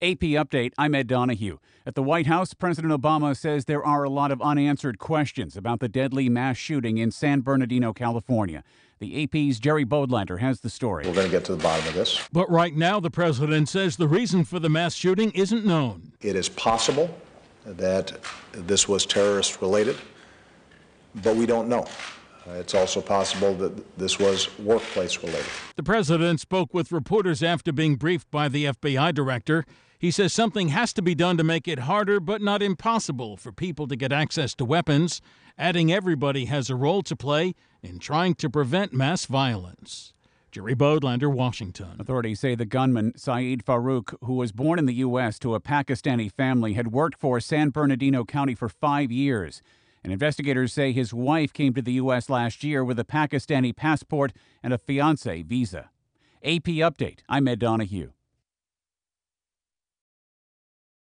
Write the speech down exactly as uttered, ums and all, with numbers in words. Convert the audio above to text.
A P Update, I'm Ed Donahue. At the White House, President Obama says there are a lot of unanswered questions about the deadly mass shooting in San Bernardino, California. The A P's Jerry Bodlander has the story. We're going to get to the bottom of this. But right now, the president says the reason for the mass shooting isn't known. It is possible that this was terrorist-related, but we don't know. Uh, It's also possible that this was workplace-related. The president spoke with reporters after being briefed by the F B I director. He says something has to be done to make it harder but not impossible for people to get access to weapons, adding everybody has a role to play in trying to prevent mass violence. Jerry Bodlander, Washington. Authorities say the gunman, Saeed Farouk, who was born in the U S to a Pakistani family, had worked for San Bernardino County for five years. And investigators say his wife came to the U S last year with a Pakistani passport and a fiancé visa. A P Update, I'm Ed Donahue.